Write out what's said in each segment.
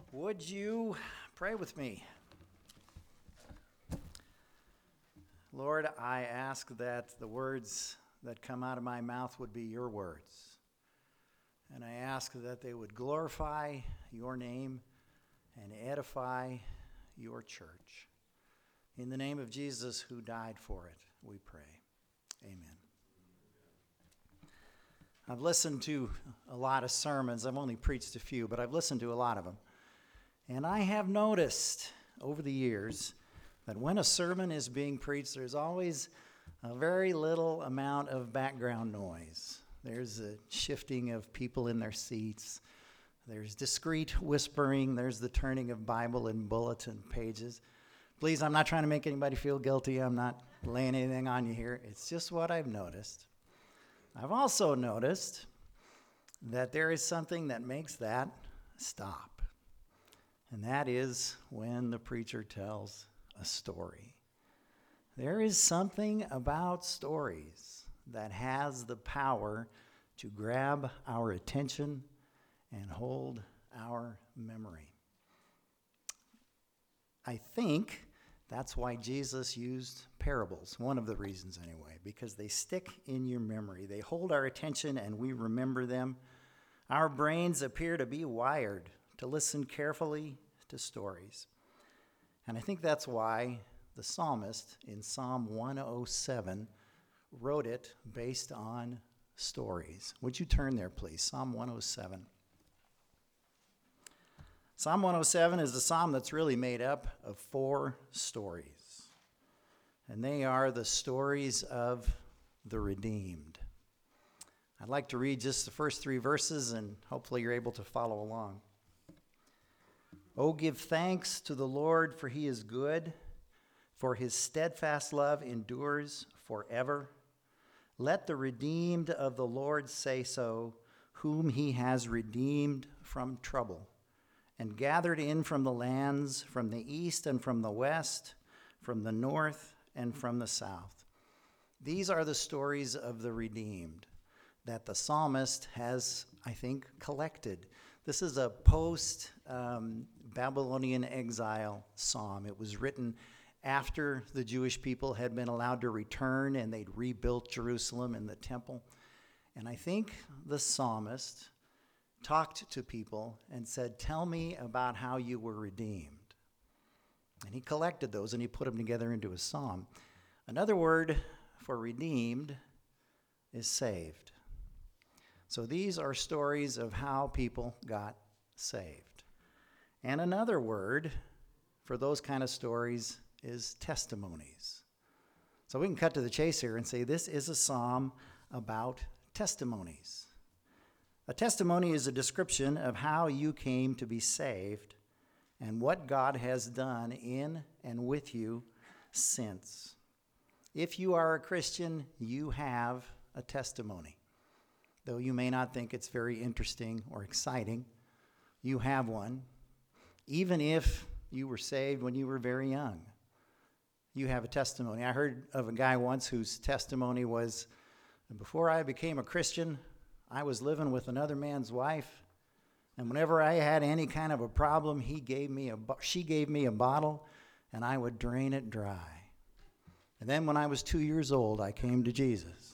Would you pray with me? Lord, I ask that the words that come out of my mouth would be your words. And I ask that they would glorify your name and edify your church. In the name of Jesus who died for it, we pray. Amen. I've listened to a lot of sermons. I've only preached a few, but I've listened to a lot of them. And I have noticed over the years that when a sermon is being preached, there's always a very little amount of background noise. There's a shifting of people in their seats. There's discreet whispering. There's the turning of Bible and bulletin pages. Please, I'm not trying to make anybody feel guilty. I'm not laying anything on you here. It's just what I've noticed. I've also noticed that there is something that makes that stop. And that is when the preacher tells a story. There is something about stories that has the power to grab our attention and hold our memory. I think that's why Jesus used parables, one of the reasons anyway, because they stick in your memory. They hold our attention and we remember them. Our brains appear to be wired to listen carefully to stories. And I think that's why the psalmist in Psalm 107 wrote it based on stories. Would you turn there, please? Psalm 107. Psalm 107 is a psalm that's really made up of 4 stories. And they are the stories of the redeemed. I'd like to read just the first 3 verses, and hopefully you're able to follow along. Oh, give thanks to the Lord, for he is good, for his steadfast love endures forever. Let the redeemed of the Lord say so, whom he has redeemed from trouble, and gathered in from the lands, from the east and from the west, from the north and from the south. These are the stories of the redeemed that the psalmist has, I think, collected. This is a post-Babylonian exile psalm. It was written after the Jewish people had been allowed to return and they'd rebuilt Jerusalem and the temple. And I think the psalmist talked to people and said, tell me about how you were redeemed. And he collected those and he put them together into a psalm. Another word for redeemed is saved. So these are stories of how people got saved. And another word for those kind of stories is testimonies. So we can cut to the chase here and say this is a psalm about testimonies. A testimony is a description of how you came to be saved and what God has done in and with you since. If you are a Christian, you have a testimony. Though you may not think it's very interesting or exciting, you have one. Even if you were saved when you were very young, you have a testimony. I heard of a guy once whose testimony was, before I became a Christian, I was living with another man's wife, and whenever I had any kind of a problem, she gave me a bottle, and I would drain it dry. And then when I was 2 years old, I came to Jesus.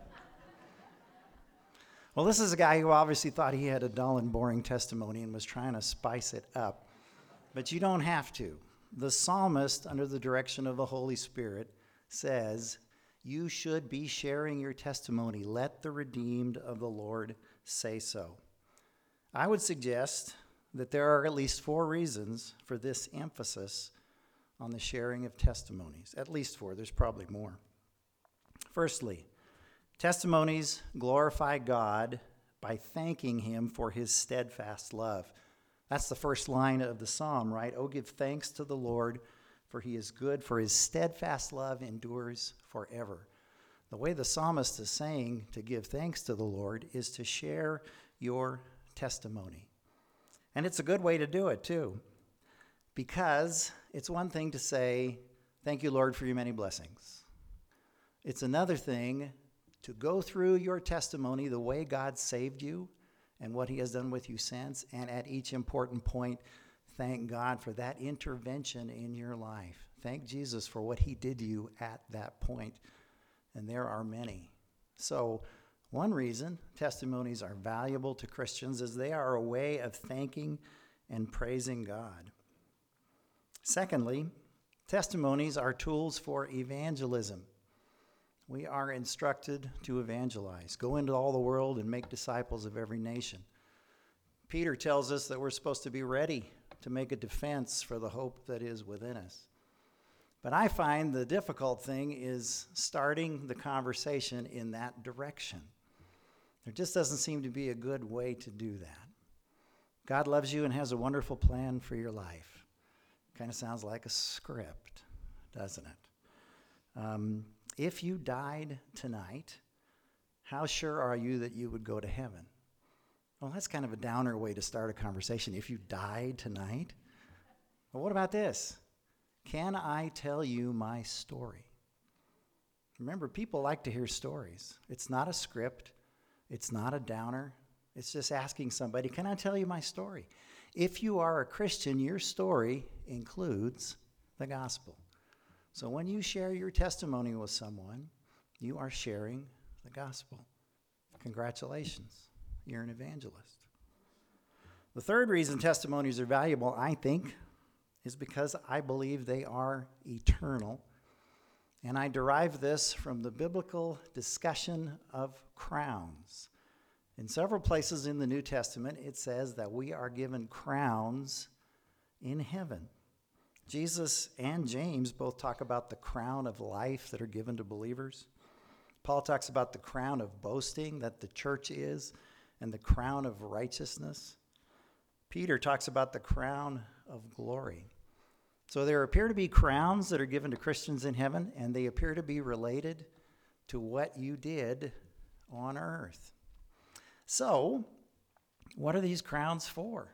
Well, this is a guy who obviously thought he had a dull and boring testimony and was trying to spice it up. But you don't have to. The psalmist, under the direction of the Holy Spirit, says, you should be sharing your testimony. Let the redeemed of the Lord say so. I would suggest that there are at least 4 reasons for this emphasis on the sharing of testimonies. At least 4. There's probably more. Firstly, testimonies glorify God by thanking him for his steadfast love. That's the first line of the psalm, right? Oh, give thanks to the Lord, for he is good, for his steadfast love endures forever. The way the psalmist is saying to give thanks to the Lord is to share your testimony. And it's a good way to do it, too, because it's one thing to say, thank you, Lord, for your many blessings. It's another thing to go through your testimony, the way God saved you and what he has done with you since, and at each important point, thank God for that intervention in your life. Thank Jesus for what he did to you at that point. And there are many. So one reason testimonies are valuable to Christians is they are a way of thanking and praising God. Secondly, testimonies are tools for evangelism. We are instructed to evangelize. Go into all the world and make disciples of every nation. Peter tells us that we're supposed to be ready to make a defense for the hope that is within us. But I find the difficult thing is starting the conversation in that direction. There just doesn't seem to be a good way to do that. God loves you and has a wonderful plan for your life. Kind of sounds like a script, doesn't it? If you died tonight, how sure are you that you would go to heaven? Well, that's kind of a downer way to start a conversation. If you died tonight? Well, what about this? Can I tell you my story? Remember, people like to hear stories. It's not a script. It's not a downer. It's just asking somebody, can I tell you my story? If you are a Christian, your story includes the gospel. So when you share your testimony with someone, you are sharing the gospel. Congratulations, you're an evangelist. The third reason testimonies are valuable, I think, is because I believe they are eternal. And I derive this from the biblical discussion of crowns. In several places in the New Testament, it says that we are given crowns in heaven. Jesus and James both talk about the crown of life that are given to believers. Paul talks about the crown of boasting that the church is, and the crown of righteousness. Peter talks about the crown of glory. So there appear to be crowns that are given to Christians in heaven, and they appear to be related to what you did on earth. So, what are these crowns for?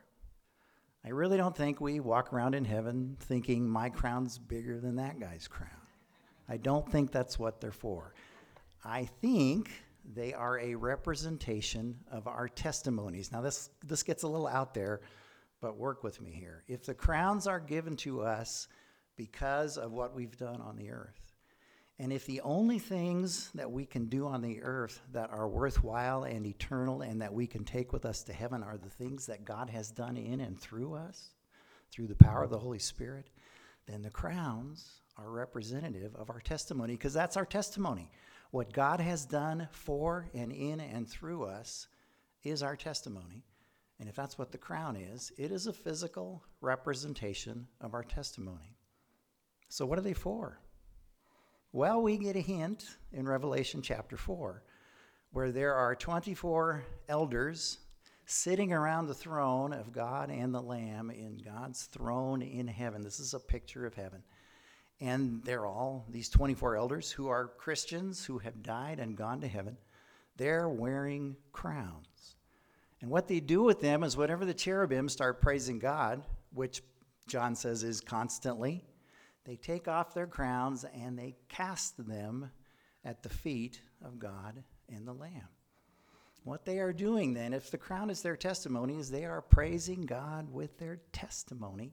I really don't think we walk around in heaven thinking my crown's bigger than that guy's crown. I don't think that's what they're for. I think they are a representation of our testimonies. Now, this gets a little out there, but work with me here. If the crowns are given to us because of what we've done on the earth, and if the only things that we can do on the earth that are worthwhile and eternal and that we can take with us to heaven are the things that God has done in and through us, through the power of the Holy Spirit, then the crowns are representative of our testimony, because that's our testimony. What God has done for and in and through us is our testimony. And if that's what the crown is, it is a physical representation of our testimony. So what are they for? Well, we get a hint in Revelation chapter 4, where there are 24 elders sitting around the throne of God and the Lamb in God's throne in heaven. This is a picture of heaven. And they're all, these 24 elders who are Christians who have died and gone to heaven, they're wearing crowns. And what they do with them is whenever the cherubim start praising God, which John says is constantly, they take off their crowns and they cast them at the feet of God and the Lamb. What they are doing then, if the crown is their testimony, is they are praising God with their testimony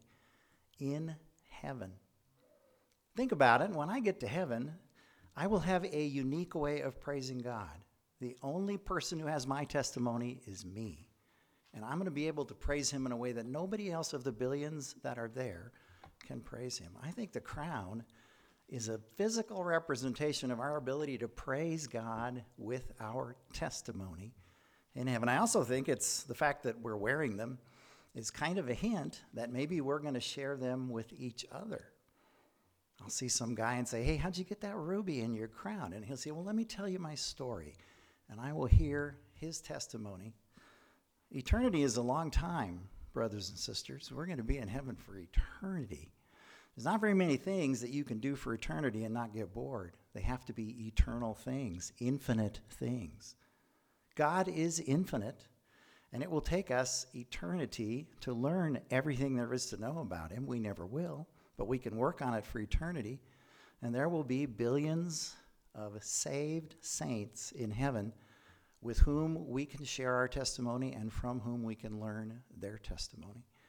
in heaven. Think about it. When I get to heaven, I will have a unique way of praising God. The only person who has my testimony is me. And I'm going to be able to praise him in a way that nobody else of the billions that are there can praise him. I think the crown is a physical representation of our ability to praise God with our testimony in heaven. I also think it's the fact that we're wearing them is kind of a hint that maybe we're going to share them with each other. I'll see some guy and say, hey, how'd you get that ruby in your crown? And he'll say, well, let me tell you my story. And I will hear his testimony. Eternity is a long time, brothers and sisters. We're going to be in heaven for eternity. There's not very many things that you can do for eternity and not get bored. They have to be eternal things, infinite things. God is infinite, and it will take us eternity to learn everything there is to know about him. We never will, but we can work on it for eternity. And there will be billions of saved saints in heaven with whom we can share our testimony and from whom we can learn their testimony.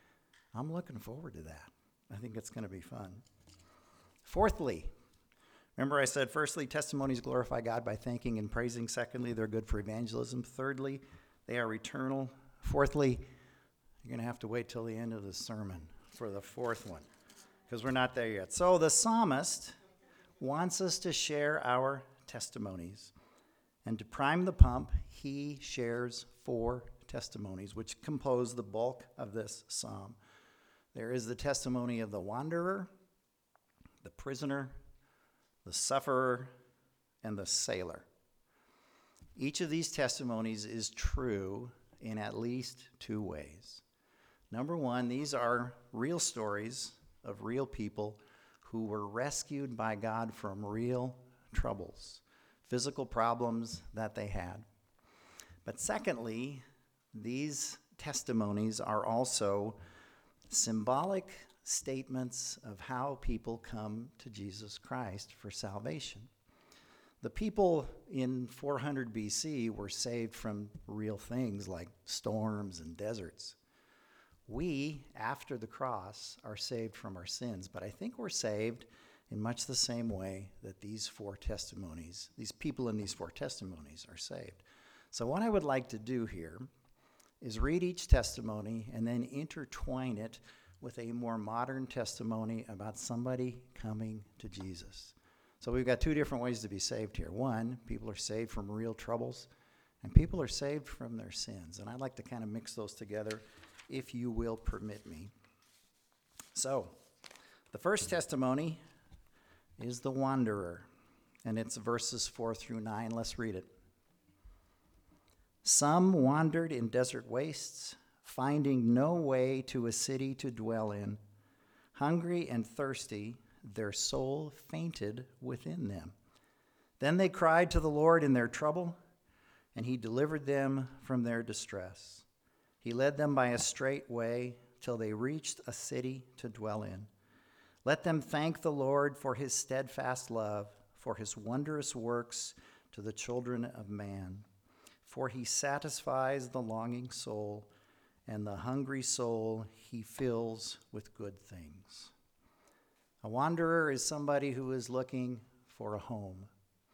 I'm looking forward to that. I think it's going to be fun. Fourthly, remember I said, firstly, testimonies glorify God by thanking and praising. Secondly, they're good for evangelism. Thirdly, they are eternal. Fourthly, you're going to have to wait till the end of the sermon for the fourth one, because we're not there yet. So the psalmist wants us to share our testimonies. And to prime the pump, he shares 4 testimonies, which compose the bulk of this psalm. There is the testimony of the wanderer, the prisoner, the sufferer, and the sailor. Each of these testimonies is true in at least 2 ways. Number 1, these are real stories of real people who were rescued by God from real troubles, physical problems that they had. But secondly, these testimonies are also symbolic statements of how people come to Jesus Christ for salvation. The people in 400 BC were saved from real things like storms and deserts. We, after the cross, are saved from our sins, but I think we're saved in much the same way that these 4 testimonies, these people in these 4 testimonies are saved. So what I would like to do here is read each testimony and then intertwine it with a more modern testimony about somebody coming to Jesus. So we've got 2 different ways to be saved here. 1, people are saved from real troubles, and people are saved from their sins. And I'd like to kind of mix those together, if you will permit me. So, the first testimony is the wanderer, and it's verses 4 through 9. Let's read it. Some wandered in desert wastes, finding no way to a city to dwell in. Hungry and thirsty, their soul fainted within them. Then they cried to the Lord in their trouble, and he delivered them from their distress. He led them by a straight way till they reached a city to dwell in. Let them thank the Lord for his steadfast love, for his wondrous works to the children of man. For he satisfies the longing soul, and the hungry soul he fills with good things. A wanderer is somebody who is looking for a home.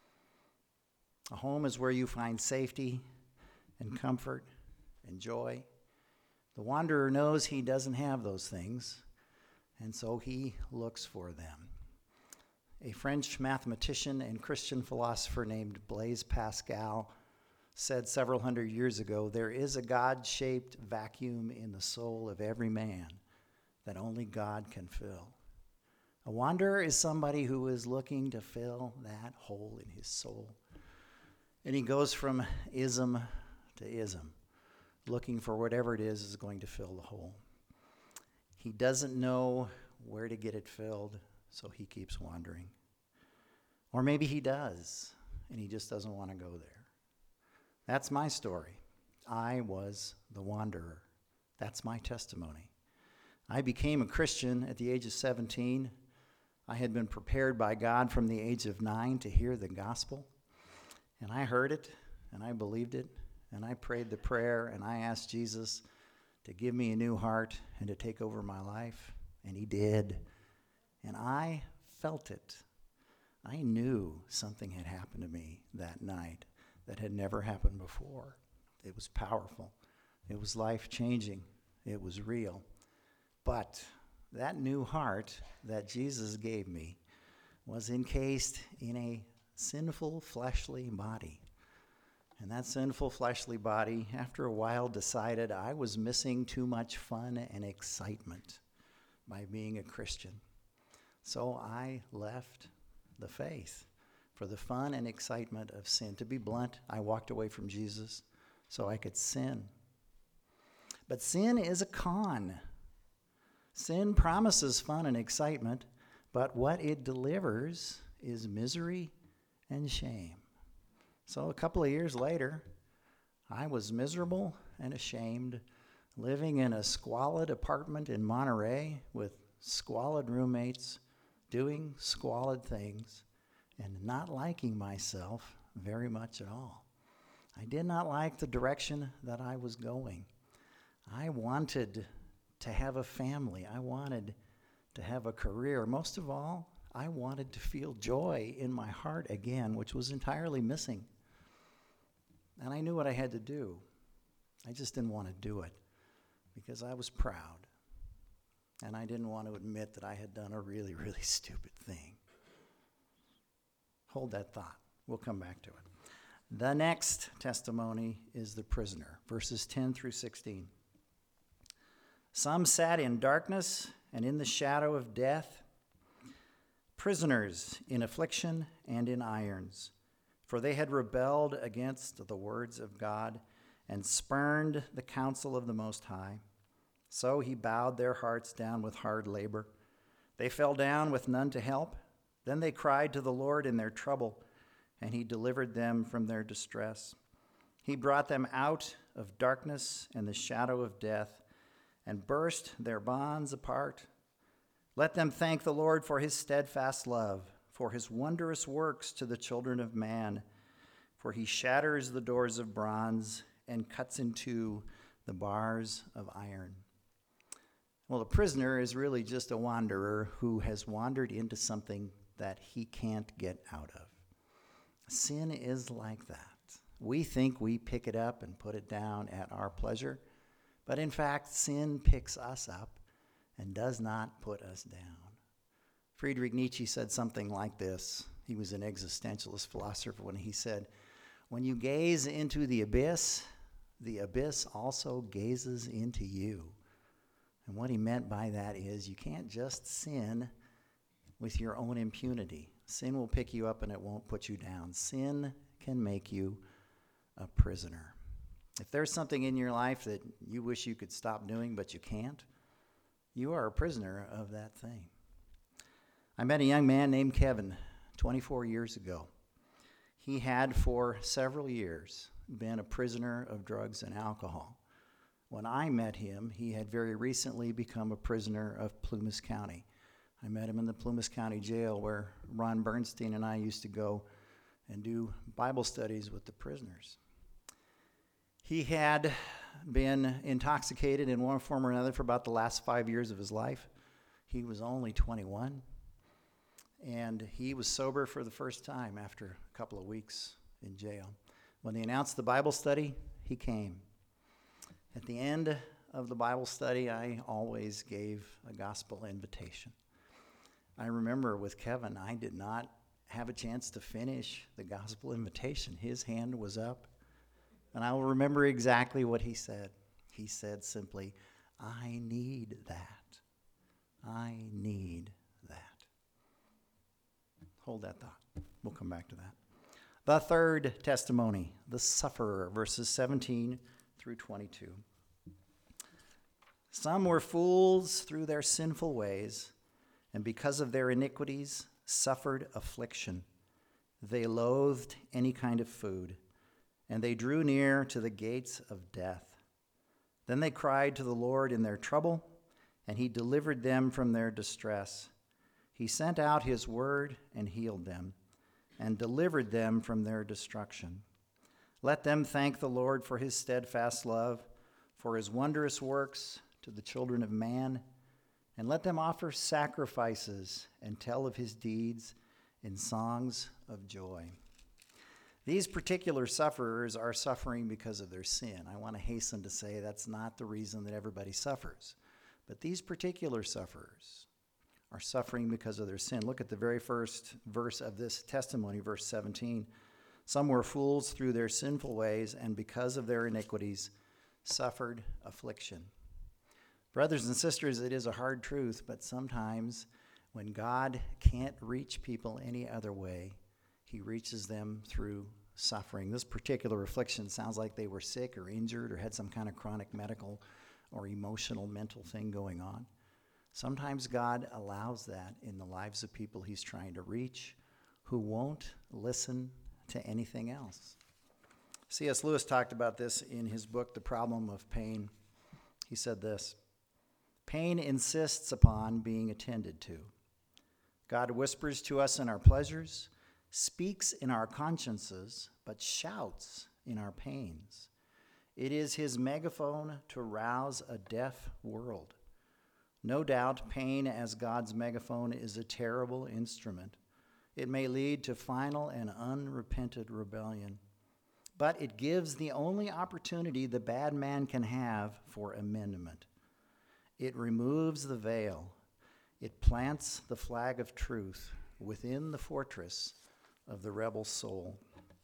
A home is where you find safety and comfort and joy. The wanderer knows he doesn't have those things, and so he looks for them. A French mathematician and Christian philosopher named Blaise Pascal said several hundred years ago, there is a God-shaped vacuum in the soul of every man that only God can fill. A wanderer is somebody who is looking to fill that hole in his soul. And he goes from ism to ism, looking for whatever it is going to fill the hole. He doesn't know where to get it filled, so he keeps wandering. Or maybe he does, and he just doesn't want to go there. That's my story. I was the wanderer. That's my testimony. I became a Christian at the age of 17. I had been prepared by God from the age of 9 to hear the gospel. And I heard it, and I believed it, and I prayed the prayer, and I asked Jesus to give me a new heart and to take over my life. And he did. And I felt it. I knew something had happened to me that night that had never happened before. It was powerful. It was life-changing. It was real. But that new heart that Jesus gave me was encased in a sinful, fleshly body. And that sinful, fleshly body, after a while, decided I was missing too much fun and excitement by being a Christian. So I left the faith for the fun and excitement of sin. To be blunt, I walked away from Jesus so I could sin. But sin is a con. Sin promises fun and excitement, but what it delivers is misery and shame. So a couple of years later, I was miserable and ashamed, living in a squalid apartment in Monterey with squalid roommates, doing squalid things, and not liking myself very much at all. I did not like the direction that I was going. I wanted to have a family. I wanted to have a career. Most of all, I wanted to feel joy in my heart again, which was entirely missing. And I knew what I had to do. I just didn't want to do it because I was proud. And I didn't want to admit that I had done a really, really stupid thing. Hold that thought. We'll come back to it. The next testimony is the prisoner, verses 10 through 16. Some sat in darkness and in the shadow of death, prisoners in affliction and in irons, for they had rebelled against the words of God and spurned the counsel of the Most High. So he bowed their hearts down with hard labor. They fell down with none to help. Then they cried to the Lord in their trouble, and he delivered them from their distress. He brought them out of darkness and the shadow of death and burst their bonds apart. Let them thank the Lord for his steadfast love, for his wondrous works to the children of man. For he shatters the doors of bronze and cuts in two the bars of iron. Well, a prisoner is really just a wanderer who has wandered into something that he can't get out of. Sin is like that. We think we pick it up and put it down at our pleasure, but in fact, sin picks us up and does not put us down. Friedrich Nietzsche said something like this. He was an existentialist philosopher when he said, "When you gaze into the abyss also gazes into you." And what he meant by that is you can't just sin with your own impunity. Sin will pick you up and it won't put you down. Sin can make you a prisoner. If there's something in your life that you wish you could stop doing but you can't, you are a prisoner of that thing. I met a young man named Kevin 24 years ago. He had for several years been a prisoner of drugs and alcohol. When I met him, he had very recently become a prisoner of Plumas County. I met him in the Plumas County Jail where Ron Bernstein and I used to go and do Bible studies with the prisoners. He had been intoxicated in one form or another for about the last 5 years of his life. He was only 21, and he was sober for the first time after a couple of weeks in jail. When they announced the Bible study, he came. At the end of the Bible study, I always gave a gospel invitation. I remember with Kevin, I did not have a chance to finish the gospel invitation. His hand was up, and I will remember exactly what he said. He said simply, "I need that. I need that." Hold that thought. We'll come back to that. The third testimony, the sufferer, verses 17 through 22. Some were fools through their sinful ways, and because of their iniquities suffered affliction. They loathed any kind of food, and they drew near to the gates of death. Then they cried to the Lord in their trouble, and he delivered them from their distress. He sent out his word and healed them, and delivered them from their destruction. Let them thank the Lord for his steadfast love, for his wondrous works to the children of man, and let them offer sacrifices and tell of his deeds in songs of joy. These particular sufferers are suffering because of their sin. I want to hasten to say that's not the reason that everybody suffers. But these particular sufferers are suffering because of their sin. Look at the very first verse of this testimony, verse 17. Some were fools through their sinful ways, and because of their iniquities suffered affliction. Brothers and sisters, it is a hard truth, but sometimes when God can't reach people any other way, he reaches them through suffering. This particular affliction sounds like they were sick or injured or had some kind of chronic medical or emotional, mental thing going on. Sometimes God allows that in the lives of people he's trying to reach who won't listen to anything else. C.S. Lewis talked about this in his book, The Problem of Pain. He said this: "Pain insists upon being attended to. God whispers to us in our pleasures, speaks in our consciences, but shouts in our pains. It is his megaphone to rouse a deaf world. No doubt, pain as God's megaphone is a terrible instrument. It may lead to final and unrepented rebellion, but it gives the only opportunity the bad man can have for amendment. It removes the veil. It plants the flag of truth within the fortress of the rebel soul.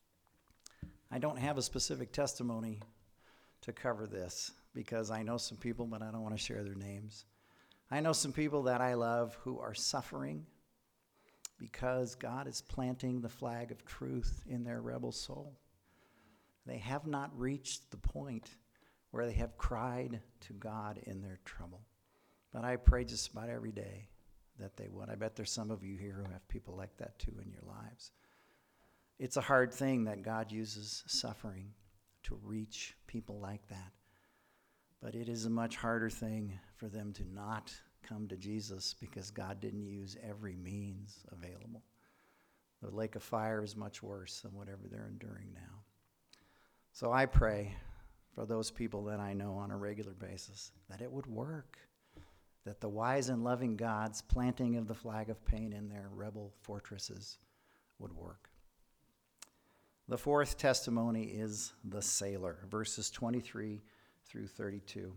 I don't have a specific testimony to cover this because I know some people, but I don't want to share their names. I know some people that I love who are suffering because God is planting the flag of truth in their rebel soul. They have not reached the point where they have cried to God in their trouble. But I pray just about every day that they would. I bet there's some of you here who have people like that too in your lives. It's a hard thing that God uses suffering to reach people like that. But it is a much harder thing for them to not come to Jesus because God didn't use every means available. The lake of fire is much worse than whatever they're enduring now. So I pray for those people that I know on a regular basis that it would work, that the wise and loving God's planting of the flag of pain in their rebel fortresses would work. The fourth testimony is the sailor, verses 23 through 32.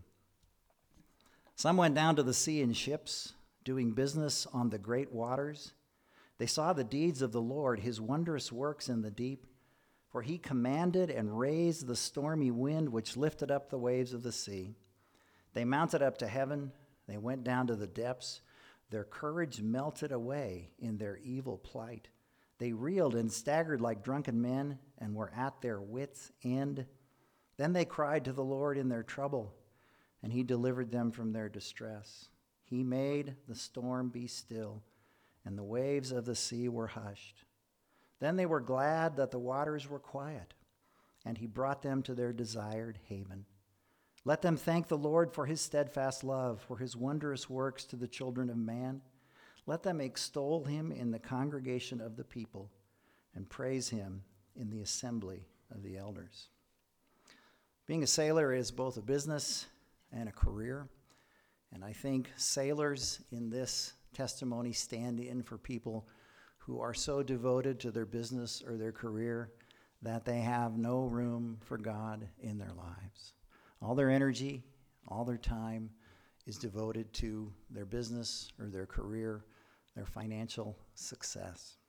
Some went down to the sea in ships, doing business on the great waters. They saw the deeds of the Lord, his wondrous works in the deep. For he commanded and raised the stormy wind which lifted up the waves of the sea. They mounted up to heaven. They went down to the depths. Their courage melted away in their evil plight. They reeled and staggered like drunken men and were at their wits' end. Then they cried to the Lord in their trouble, and he delivered them from their distress. He made the storm be still, and the waves of the sea were hushed. Then they were glad that the waters were quiet, and he brought them to their desired haven. Let them thank the Lord for his steadfast love, for his wondrous works to the children of man. Let them extol him in the congregation of the people and praise him in the assembly of the elders. Being a sailor is both a business and a career, and I think sailors in this testimony stand in for people who are so devoted to their business or their career that they have no room for God in their lives. All their energy, all their time is devoted to their business or their career, their financial success.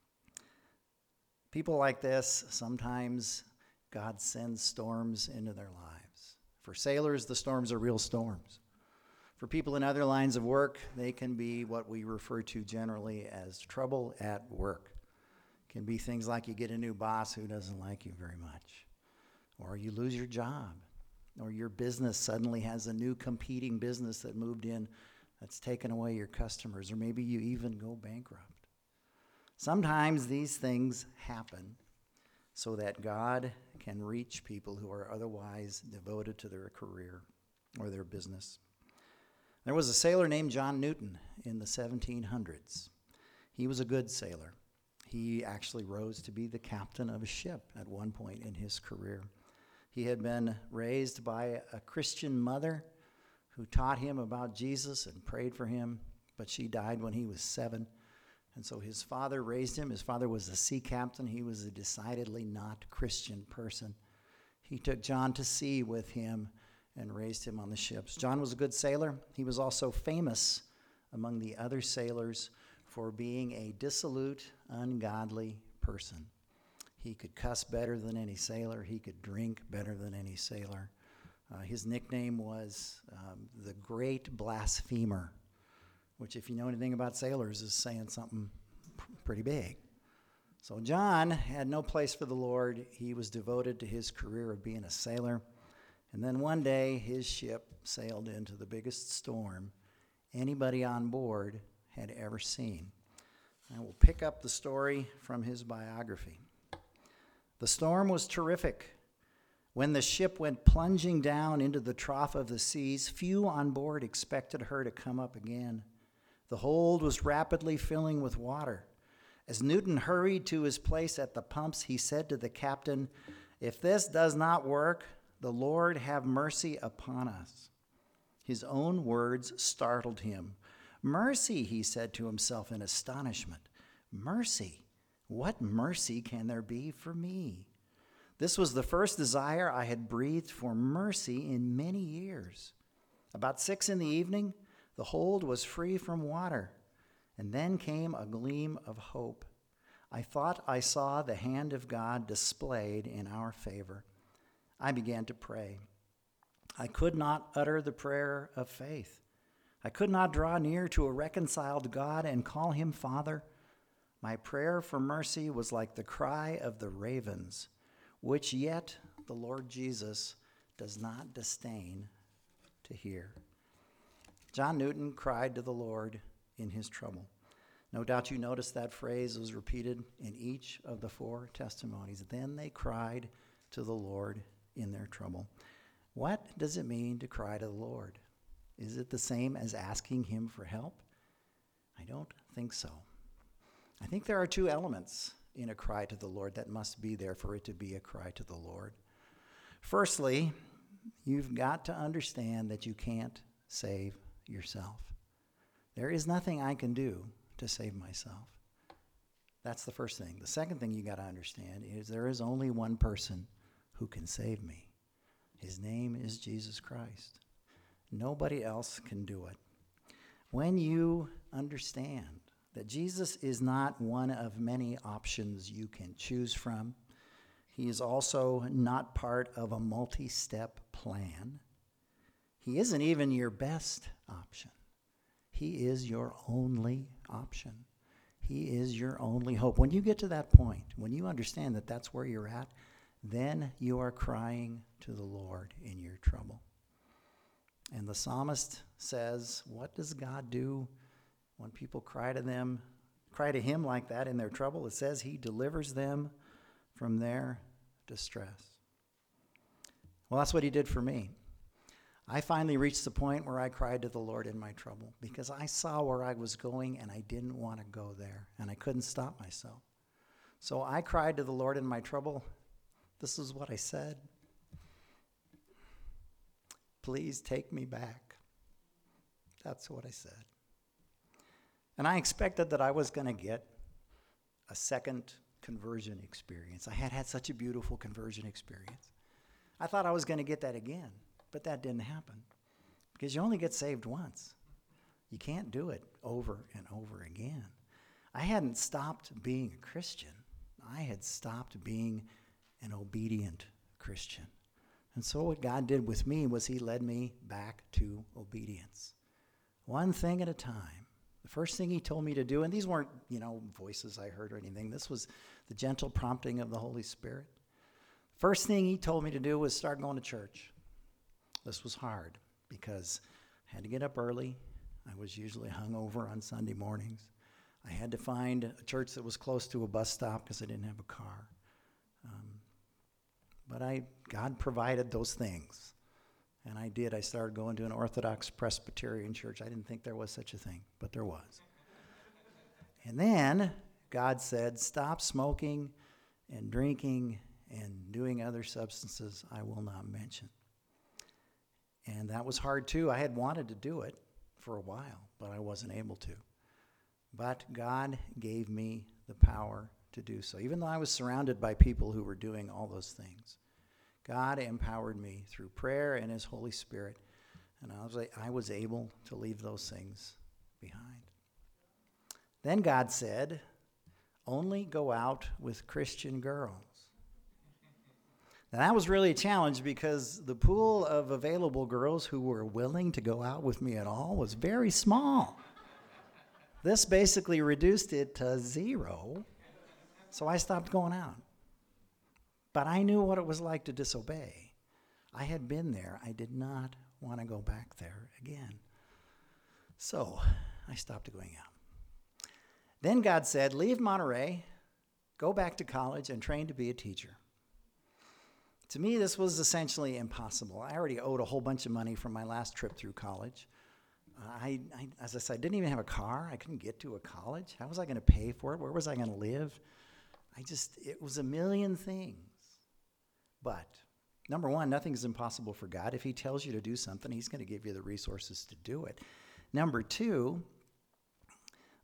People like this, sometimes God sends storms into their lives. For sailors, the storms are real storms. For people in other lines of work, they can be what we refer to generally as trouble at work. It can be things like you get a new boss who doesn't like you very much, or you lose your job, or your business suddenly has a new competing business that moved in that's taken away your customers, or maybe you even go bankrupt. Sometimes these things happen so that God can reach people who are otherwise devoted to their career or their business. There was a sailor named John Newton in the 1700s. He was a good sailor. He actually rose to be the captain of a ship at one point in his career. He had been raised by a Christian mother who taught him about Jesus and prayed for him, but she died when he was 7. And so his father raised him. His father was a sea captain. He was a decidedly not Christian person. He took John to sea with him and raised him on the ships. John was a good sailor. He was also famous among the other sailors for being a dissolute, ungodly person. He could cuss better than any sailor. He could drink better than any sailor. His nickname was the Great Blasphemer, which, if you know anything about sailors, is saying something pretty big. So John had no place for the Lord. He was devoted to his career of being a sailor. And then one day, his ship sailed into the biggest storm anybody on board had ever seen. I will pick up the story from his biography. The storm was terrific. When the ship went plunging down into the trough of the seas, few on board expected her to come up again. The hold was rapidly filling with water. As Newton hurried to his place at the pumps, he said to the captain, "If this does not work, the Lord have mercy upon us." His own words startled him. Mercy, he said to himself in astonishment. Mercy? What mercy can there be for me? This was the first desire I had breathed for mercy in many years. About 6 p.m, the hold was free from water, and then came a gleam of hope. I thought I saw the hand of God displayed in our favor. I began to pray. I could not utter the prayer of faith. I could not draw near to a reconciled God and call him Father. My prayer for mercy was like the cry of the ravens, which yet the Lord Jesus does not disdain to hear. John Newton cried to the Lord in his trouble. No doubt you noticed that phrase was repeated in each of the 4 testimonies. Then they cried to the Lord in their trouble. What does it mean to cry to the Lord? Is it the same as asking him for help? I don't think so. I think there are 2 elements in a cry to the Lord that must be there for it to be a cry to the Lord. Firstly, you've got to understand that you can't save yourself. There is nothing I can do to save myself. That's the first thing. The second thing you got to understand is there is only one person who can save me. His name is Jesus Christ. Nobody else can do it. When you understand that Jesus is not one of many options you can choose from, he is also not part of a multi-step plan. He isn't even your best option. He is your only option. He is your only hope. When you get to that point, when you understand that that's where you're at, then you are crying to the Lord in your trouble. And the psalmist says, what does God do when people cry to him like that in their trouble? It says he delivers them from their distress. Well, that's what he did for me. I finally reached the point where I cried to the Lord in my trouble because I saw where I was going and I didn't want to go there and I couldn't stop myself. So I cried to the Lord in my trouble. This is what I said. Please take me back. That's what I said. And I expected that I was going to get a second conversion experience. I had such a beautiful conversion experience. I thought I was going to get that again. But that didn't happen because you only get saved once. You can't do it over and over again. I hadn't stopped being a Christian. I had stopped being an obedient Christian. And so what God did with me was he led me back to obedience. One thing at a time. The first thing he told me to do, and these weren't, voices I heard or anything. This was the gentle prompting of the Holy Spirit. First thing he told me to do was start going to church. This was hard because I had to get up early. I was usually hungover on Sunday mornings. I had to find a church that was close to a bus stop because I didn't have a car. But God provided those things. And I did. I started going to an Orthodox Presbyterian church. I didn't think there was such a thing, but there was. And then God said, stop smoking and drinking and doing other substances I will not mention. And that was hard too. I had wanted to do it for a while, but I wasn't able to. But God gave me the power to do so. Even though I was surrounded by people who were doing all those things, God empowered me through prayer and his Holy Spirit. And I was able to leave those things behind. Then God said, only go out with Christian girls. Now, that was really a challenge because the pool of available girls who were willing to go out with me at all was very small. This basically reduced it to 0, so I stopped going out. But I knew what it was like to disobey. I had been there. I did not want to go back there again. So I stopped going out. Then God said, leave Monterey, go back to college, and train to be a teacher. To me, this was essentially impossible. I already owed a whole bunch of money from my last trip through college. As I said, I didn't even have a car. I couldn't get to a college. How was I going to pay for it? Where was I going to live? It was a million things. But, number one, nothing is impossible for God. If he tells you to do something, he's going to give you the resources to do it. Number two,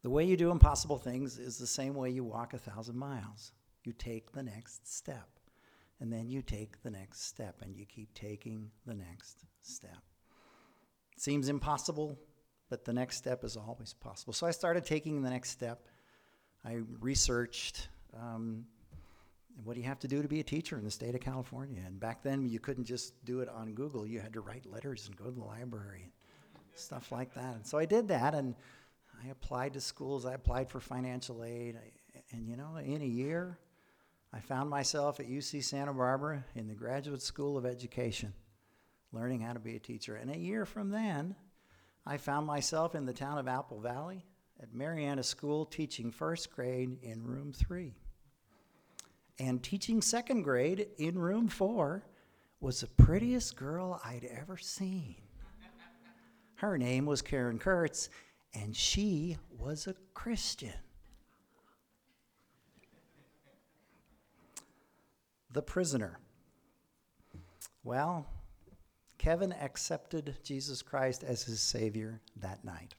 The way you do impossible things is the same way you walk 1,000 miles. You take the next step, and then you take the next step, and you keep taking the next step. It seems impossible, but the next step is always possible. So I started taking the next step. I researched what do you have to do to be a teacher in the state of California? And back then, you couldn't just do it on Google. You had to write letters and go to the library and stuff like that. And so I did that, and I applied to schools. I applied for financial aid. And, in a year, I found myself at UC Santa Barbara in the Graduate School of Education, learning how to be a teacher. And a year from then, I found myself in the town of Apple Valley at Mariana School teaching first grade in room 3. And teaching second grade in room 4 was the prettiest girl I'd ever seen. Her name was Karen Kurtz, and she was a Christian. The prisoner. Well, Kevin accepted Jesus Christ as his Savior that night.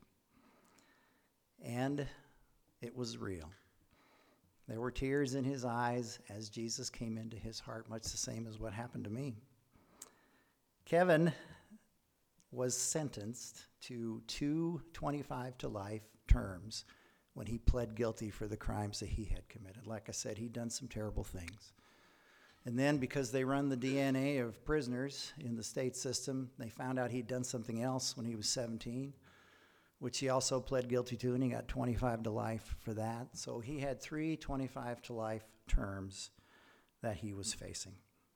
And it was real. There were tears in his eyes as Jesus came into his heart, much the same as what happened to me. Kevin was sentenced to 2 25 to life terms when he pled guilty for the crimes that he had committed. Like I said, he'd done some terrible things. And then because they run the DNA of prisoners in the state system, they found out he'd done something else when he was 17, which he also pled guilty to, and he got 25 to life for that. So he had 3 25 to life terms that he was facing.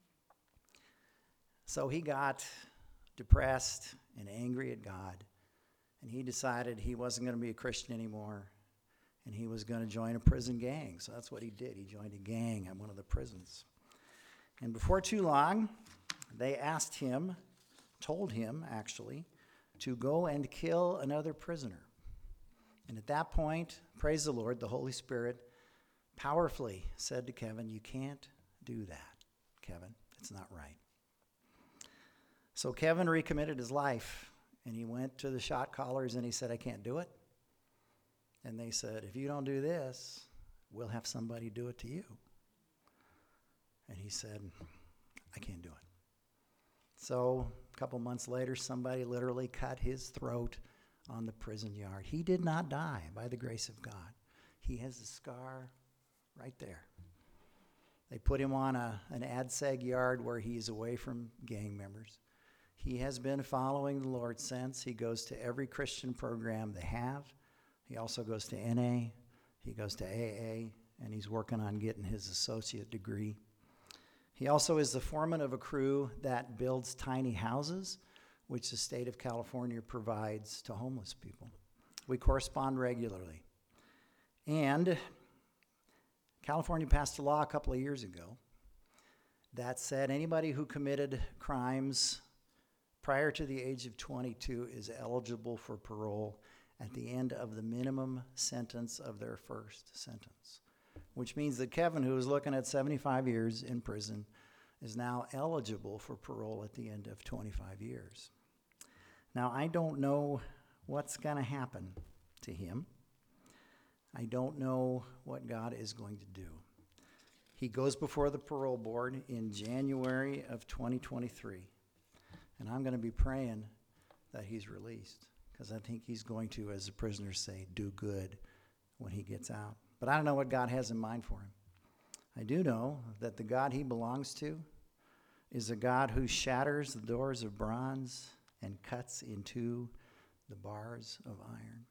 So he got depressed and angry at God, and he decided he wasn't going to be a Christian anymore, and he was going to join a prison gang. So that's what he did. He joined a gang at one of the prisons. And before too long, they told him actually, to go and kill another prisoner. And at that point, praise the Lord, the Holy Spirit powerfully said to Kevin, you can't do that, Kevin. It's not right. So Kevin recommitted his life, and he went to the shot callers and he said, I can't do it. And they said, if you don't do this, we'll have somebody do it to you. And he said, I can't do it. So a couple months later, somebody literally cut his throat on the prison yard. He did not die by the grace of God. He has a scar right there. They put him on an ADSEG yard where he's away from gang members. He has been following the Lord since. He goes to every Christian program they have. He also goes to NA. He goes to AA, and he's working on getting his associate degree. He also is the foreman of a crew that builds tiny houses, which the state of California provides to homeless people. We correspond regularly. And California passed a law a couple of years ago that said anybody who committed crimes prior to the age of 22 is eligible for parole at the end of the minimum sentence of their first sentence. Which means that Kevin, who was looking at 75 years in prison, is now eligible for parole at the end of 25 years. Now, I don't know what's going to happen to him. I don't know what God is going to do. He goes before the parole board in January of 2023, and I'm going to be praying that he's released, because I think he's going to, as the prisoners say, do good when he gets out. But I don't know what God has in mind for him. I do know that the God he belongs to is a God who shatters the doors of bronze and cuts into the bars of iron.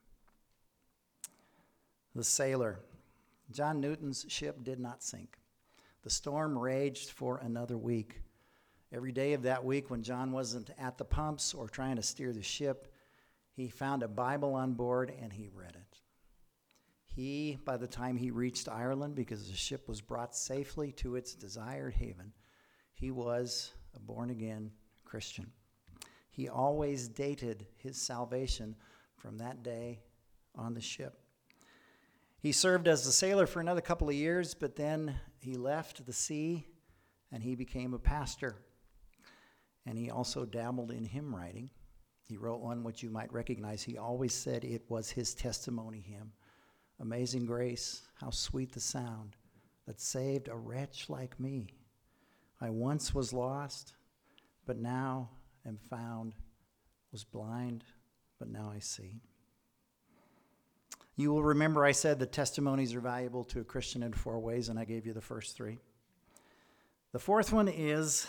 The sailor. John Newton's ship did not sink. The storm raged for another week. Every day of that week, when John wasn't at the pumps or trying to steer the ship, he found a Bible on board and he read it. By the time he reached Ireland, because the ship was brought safely to its desired haven, he was a born-again Christian. He always dated his salvation from that day on the ship. He served as a sailor for another couple of years, but then he left the sea and he became a pastor. And he also dabbled in hymn writing. He wrote one which you might recognize. He always said it was his testimony hymn. Amazing grace, how sweet the sound that saved a wretch like me. I once was lost, but now am found, was blind, but now I see. You will remember I said that testimonies are valuable to a Christian in 4 ways, and I gave you the first 3. The fourth one is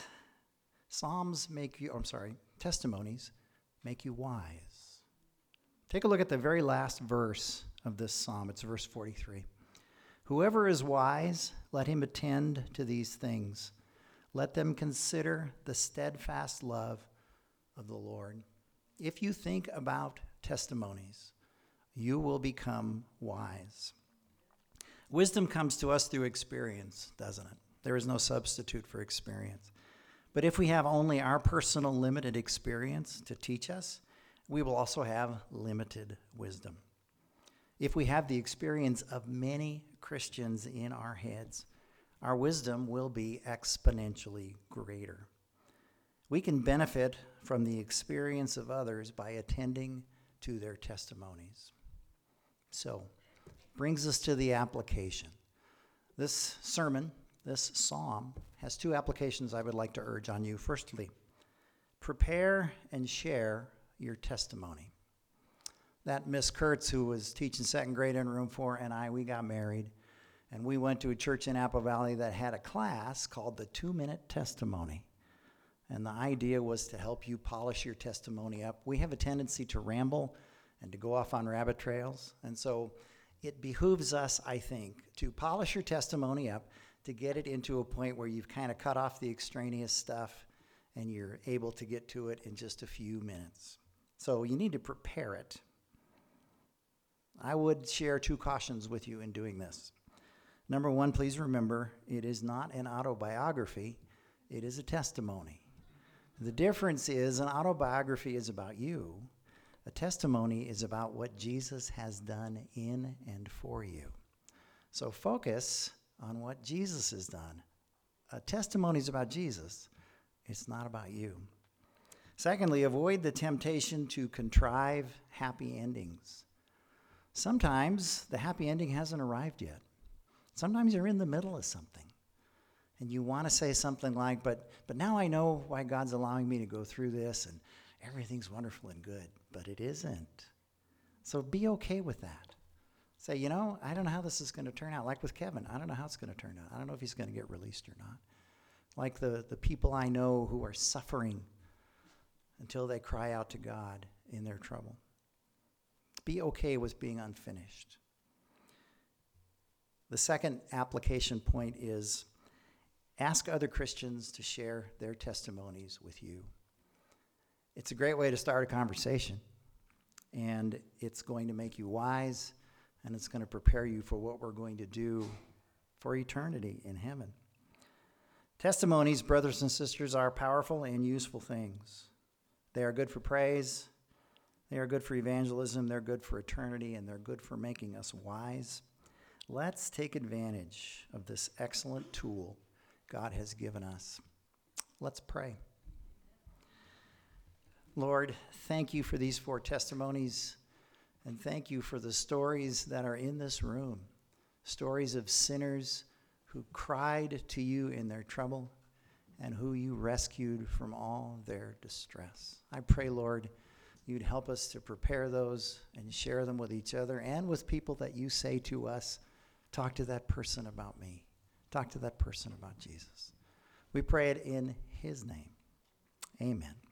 testimonies make you wise. Take a look at the very last verse of this psalm. It's verse 43. Whoever is wise, let him attend to these things. Let them consider the steadfast love of the Lord. If you think about testimonies, you will become wise. Wisdom comes to us through experience, doesn't it? There is no substitute for experience. But if we have only our personal limited experience to teach us, we will also have limited wisdom. If we have the experience of many Christians in our heads, our wisdom will be exponentially greater. We can benefit from the experience of others by attending to their testimonies. So, brings us to the application. This sermon, this psalm, has 2 applications I would like to urge on you. Firstly, prepare and share your testimony. That Miss Kurtz, who was teaching 2nd grade in room 4, and we got married, and we went to a church in Apple Valley that had a class called the 2-minute testimony. And the idea was to help you polish your testimony up. We have a tendency to ramble and to go off on rabbit trails. And so it behooves us, I think, to polish your testimony up, to get it into a point where you've kind of cut off the extraneous stuff and you're able to get to it in just a few minutes. So you need to prepare it. I would share 2 cautions with you in doing this. Number 1, please remember, it is not an autobiography, it is a testimony. The difference is an autobiography is about you. A testimony is about what Jesus has done in and for you. So focus on what Jesus has done. A testimony is about Jesus. It's not about you. Secondly, avoid the temptation to contrive happy endings. Sometimes the happy ending hasn't arrived yet. Sometimes you're in the middle of something. And you want to say something like, but now I know why God's allowing me to go through this, and everything's wonderful and good. But it isn't. So be okay with that. Say, I don't know how this is going to turn out. Like with Kevin, I don't know how it's going to turn out. I don't know if he's going to get released or not. Like the people I know who are suffering until they cry out to God in their trouble. Be okay with being unfinished. The second application point is ask other Christians to share their testimonies with you. It's a great way to start a conversation, and it's going to make you wise, and it's going to prepare you for what we're going to do for eternity in heaven. Testimonies, brothers and sisters, are powerful and useful things. They are good for praise, they are good for evangelism, they're good for eternity, and they're good for making us wise. Let's take advantage of this excellent tool God has given us. Let's pray. Lord, thank you for these 4 testimonies, and thank you for the stories that are in this room, stories of sinners who cried to you in their trouble and who you rescued from all their distress. I pray, Lord, you'd help us to prepare those and share them with each other and with people that you say to us, talk to that person about me. Talk to that person about Jesus. We pray it in his name. Amen.